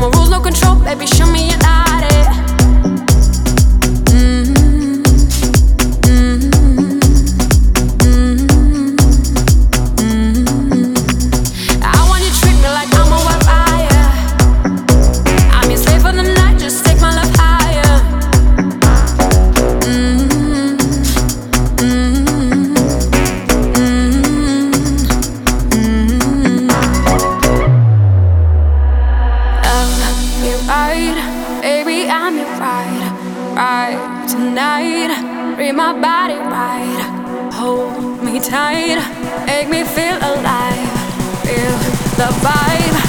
more rules, no control, baby, show me you got it. I want you to treat me like I'm a wildfire. I'm your slave for the night, just take my love higher. Right, baby, I'm your ride, right tonight. Read my body right, hold me tight, make me feel alive, feel the vibe.